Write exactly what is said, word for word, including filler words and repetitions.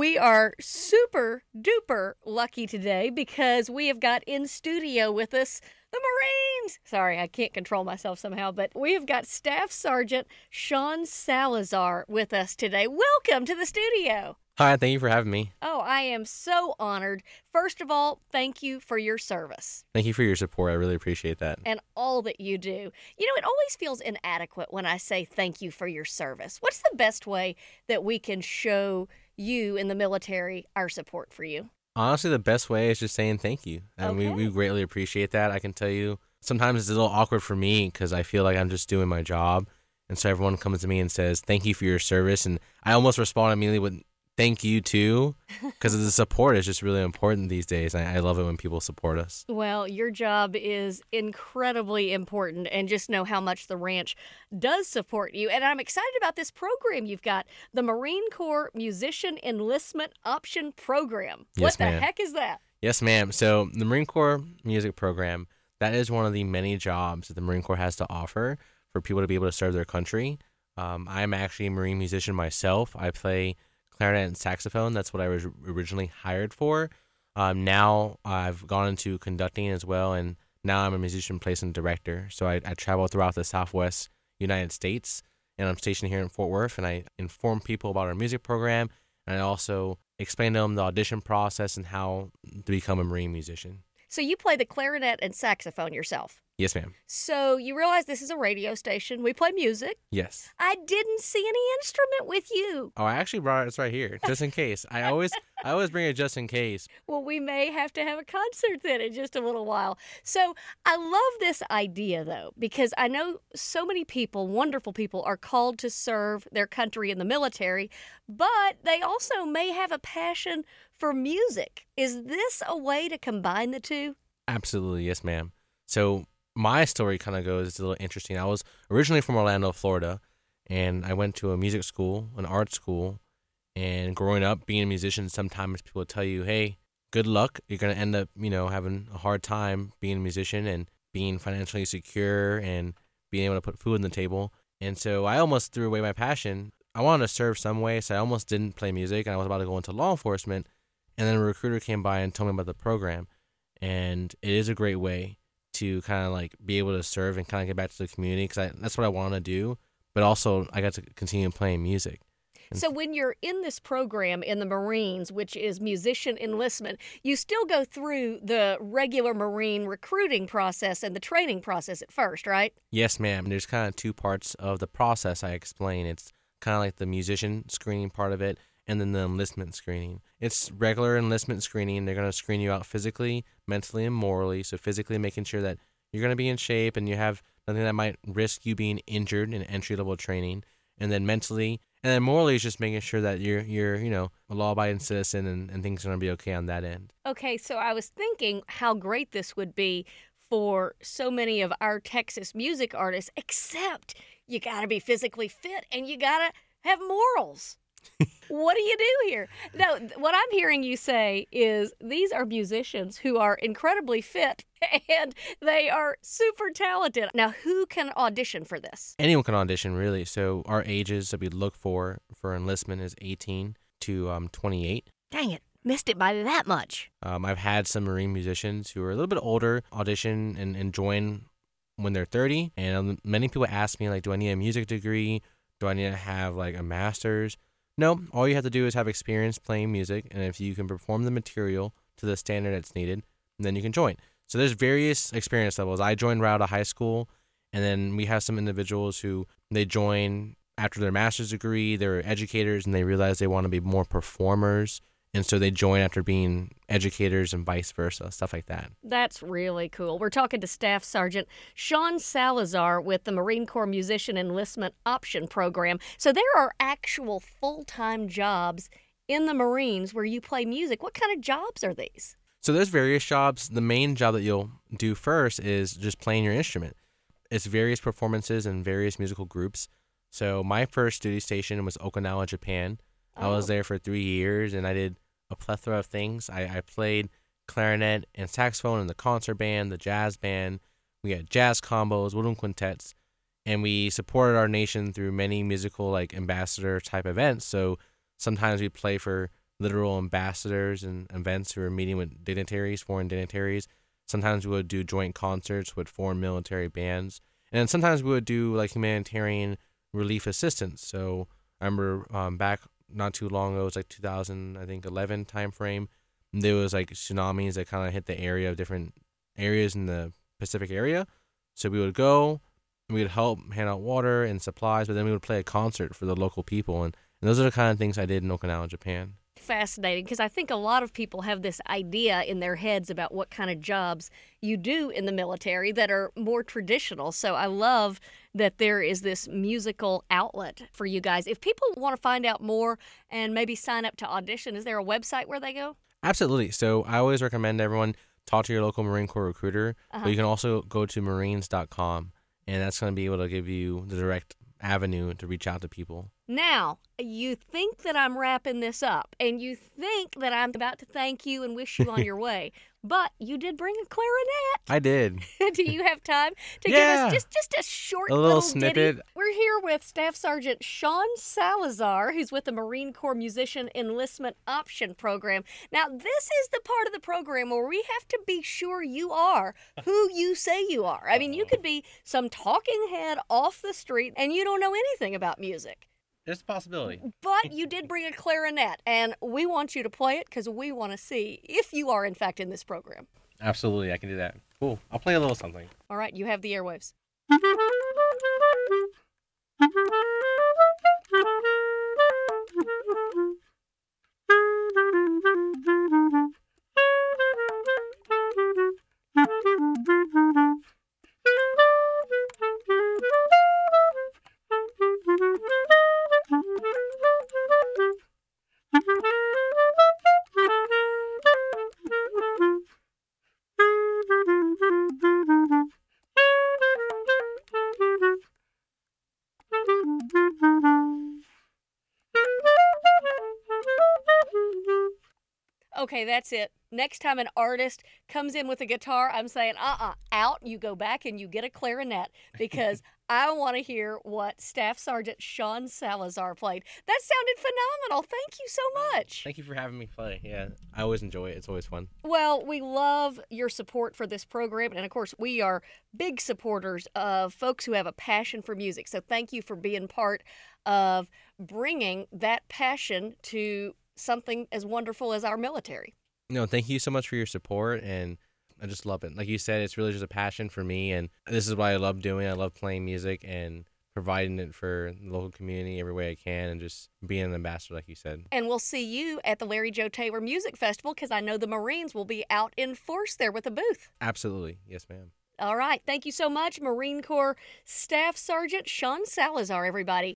We are super duper lucky today because we have got in studio with us the Marines. Sorry, I can't control myself somehow, but we have got Staff Sergeant Sean Salazar with us today. Welcome to the studio. Hi, thank you for having me. Oh, I am so honored. First of all, thank you for your service. Thank you for your support. I really appreciate that. And all that you do. You know, it always feels inadequate when I say thank you for your service. What's the best way that we can show you in the military our support for you? Honestly, the best way is just saying thank you. And Okay. we, we greatly appreciate that. I can tell you, sometimes it's a little awkward for me because I feel like I'm just doing my job. And so everyone comes to me and says, thank you for your service. And I almost respond immediately with, thank you too, because the support is just really important these days. I, I love it when people support us. Well, your job is incredibly important, and just know how much the ranch does support you. And I'm excited about this program you've got, the Marine Corps Musician Enlistment Option Program. Yes, What the ma'am. heck is that? Yes, ma'am. So the Marine Corps Music Program, that is one of the many jobs that the Marine Corps has to offer for people to be able to serve their country. Um, I'm actually a Marine musician myself. I play clarinet and saxophone. That's what I was originally hired for. Um, now I've gone into conducting as well, and now I'm a musician placement director. So I, I travel throughout the Southwest United States, and I'm stationed here in Fort Worth, and I inform people about our music program, and I also explain to them the audition process and how to become a Marine musician. So you play the clarinet and saxophone yourself. Yes, ma'am. So you realize this is a radio station. We play music. Yes. I didn't see any instrument with you. Oh, I actually brought it. It's right here, just in case. I always, I always bring it just in case. Well, we may have to have a concert then in just a little while. So I love this idea, though, because I know so many people, wonderful people, are called to serve their country in the military, but they also may have a passion for music. Is this a way to combine the two? Absolutely, yes, ma'am. So my story kind of goes, it's a little interesting. I was originally from Orlando, Florida, and I went to a music school, an art school, and growing up, being a musician, sometimes people tell you, hey, good luck. You're going to end up, you know, having a hard time being a musician and being financially secure and being able to put food on the table. And so I almost threw away my passion. I wanted to serve some way, so I almost didn't play music, and I was about to go into law enforcement, and then a recruiter came by and told me about the program, and it is a great way to kind of like be able to serve and kind of get back to the community because that's what I want to do. But also I got to continue playing music. And so when you're in this program in the Marines, which is musician enlistment, you still go through the regular Marine recruiting process and the training process at first, right? Yes, ma'am. There's kind of two parts of the process I explain. It's kind of like the musician screening part of it, and then the enlistment screening. It's regular enlistment screening. They're going to screen you out physically, mentally, and morally. So physically making sure that you're going to be in shape and you have nothing that might risk you being injured in entry-level training. And then mentally, and then morally is just making sure that you're, you're you know, a law-abiding citizen and, and things are going to be okay on that end. Okay, so I was thinking how great this would be for so many of our Texas music artists, except you got to be physically fit and you got to have morals. What do you do here? No, what I'm hearing you say is these are musicians who are incredibly fit and they are super talented. Now, who can audition for this? Anyone can audition, really. So our ages that we look for for enlistment is eighteen to um, twenty-eight. Dang it, missed it by that much. Um, I've had some Marine musicians who are a little bit older audition and, and join when they're thirty. And um, many people ask me, like, do I need a music degree? Do I need to have, like, a master's? No, all you have to do is have experience playing music, and if you can perform the material to the standard that's needed, then you can join. So there's various experience levels. I joined right out of high school, and then we have some individuals who they join after their master's degree, they're educators, and they realize they want to be more performers, and so they join after being educators and vice versa, stuff like that. That's really cool. We're talking to Staff Sergeant Sean Salazar with the Marine Corps Musician Enlistment Option Program. So there are actual full-time jobs in the Marines where you play music. What kind of jobs are these? So there's various jobs. The main job that you'll do first is just playing your instrument. It's various performances and various musical groups. So my first duty station was Okinawa, Japan. Oh. I was there for three years, and I did a plethora of things. I, I played clarinet and saxophone in the concert band, the jazz band. We had jazz combos, woodwind quintets, and we supported our nation through many musical like ambassador type events. So sometimes we play for literal ambassadors and events who were meeting with dignitaries, foreign dignitaries. Sometimes we would do joint concerts with foreign military bands. And then sometimes we would do like humanitarian relief assistance. So I remember um, back not too long ago, it was like two thousand, I think, eleven time frame. There was like tsunamis that kind of hit the area of different areas in the Pacific area. So we would go, we would help hand out water and supplies, but then we would play a concert for the local people. And, and those are the kind of things I did in Okinawa, Japan. Fascinating, because I think a lot of people have this idea in their heads about what kind of jobs you do in the military that are more traditional. So I love that there is this musical outlet for you guys. If people want to find out more and maybe sign up to audition, is there a website where they go? Absolutely. So I always recommend everyone talk to your local Marine Corps recruiter, Uh-huh. but you can also go to marines dot com, and that's going to be able to give you the direct avenue to reach out to people. Now, you think that I'm wrapping this up, and you think that I'm about to thank you and wish you on your way, but you did bring a clarinet. I did. Do you have time to Yeah. give us just, just a short A little snippet. ditty? We're here with Staff Sergeant Sean Salazar, who's with the Marine Corps Musician Enlistment Option Program. Now, this is the part of the program where we have to be sure you are who you say you are. I mean, you could be some talking head off the street and you don't know anything about music. There's a possibility. But you did bring a clarinet, and we want you to play it because we want to see if you are, in fact, in this program. Absolutely, I can do that. Cool. I'll play a little something. All right, you have the airwaves. Okay, that's it. Next time an artist comes in with a guitar, I'm saying, uh-uh, out. You go back and you get a clarinet because I want to hear what Staff Sergeant Sean Salazar played. That sounded phenomenal. Thank you so much. Thank you for having me play. Yeah, I always enjoy it. It's always fun. Well, we love your support for this program. And, of course, we are big supporters of folks who have a passion for music. So thank you for being part of bringing that passion to something as wonderful as our military. No, thank you so much for your support, and I just love it. Like you said, it's really just a passion for me, and this is what I love doing. I love playing music and providing it for the local community every way I can, and just being an ambassador, like you said. And we'll see you at the Larry Joe Taylor Music Festival because I know the Marines will be out in force there with a booth. Absolutely. Yes, ma'am. All right. Thank you so much, Marine Corps Staff Sergeant Sean Salazar, everybody.